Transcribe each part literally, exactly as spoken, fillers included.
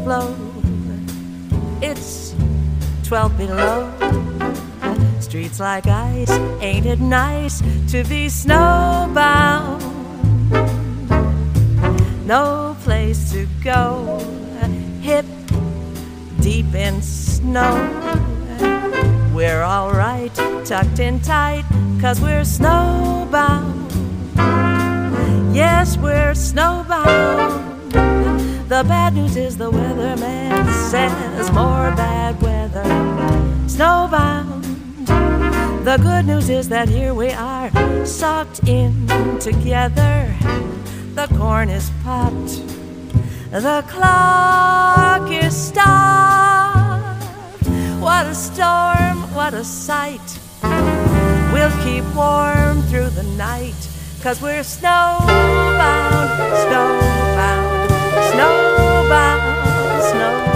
blow. It's twelve below. Streets like ice, ain't it nice to be snowbound? No place to go, hip deep in snow. We're all right, tucked in tight, 'cause we're snowbound. Yes, we're snowbound. The bad news is the weatherman says more bad weather. Snowbound. The good news is that here we are, socked in together. The corn is popped, the clock is stopped. What a storm, what a sight. We'll keep warm through the night, 'cause we're snowbound, snowbound, snowbound, snowbound.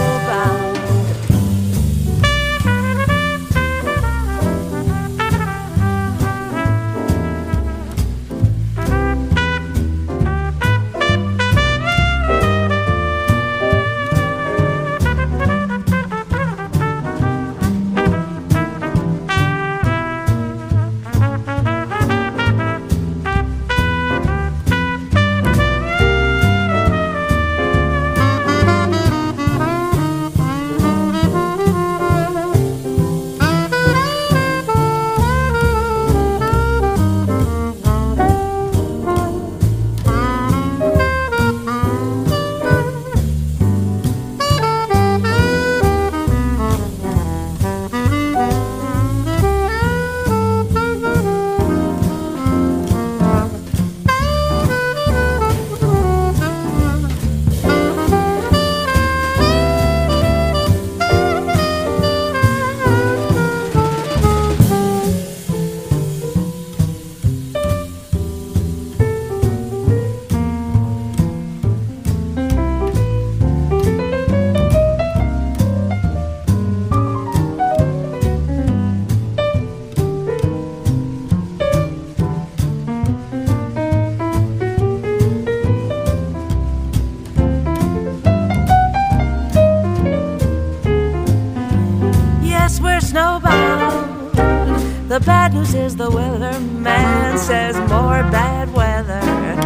Snowbound. The bad news is the weatherman says more bad weather.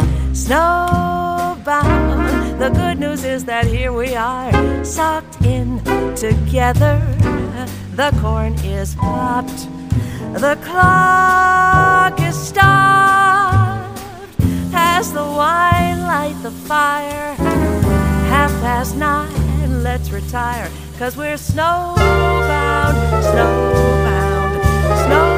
Snowbound. The good news is that here we are, socked in together. The corn is popped, the clock is stopped. As the wine light the fire, half past nine, let's retire, 'cause we're snowbound, snowbound, snowbound.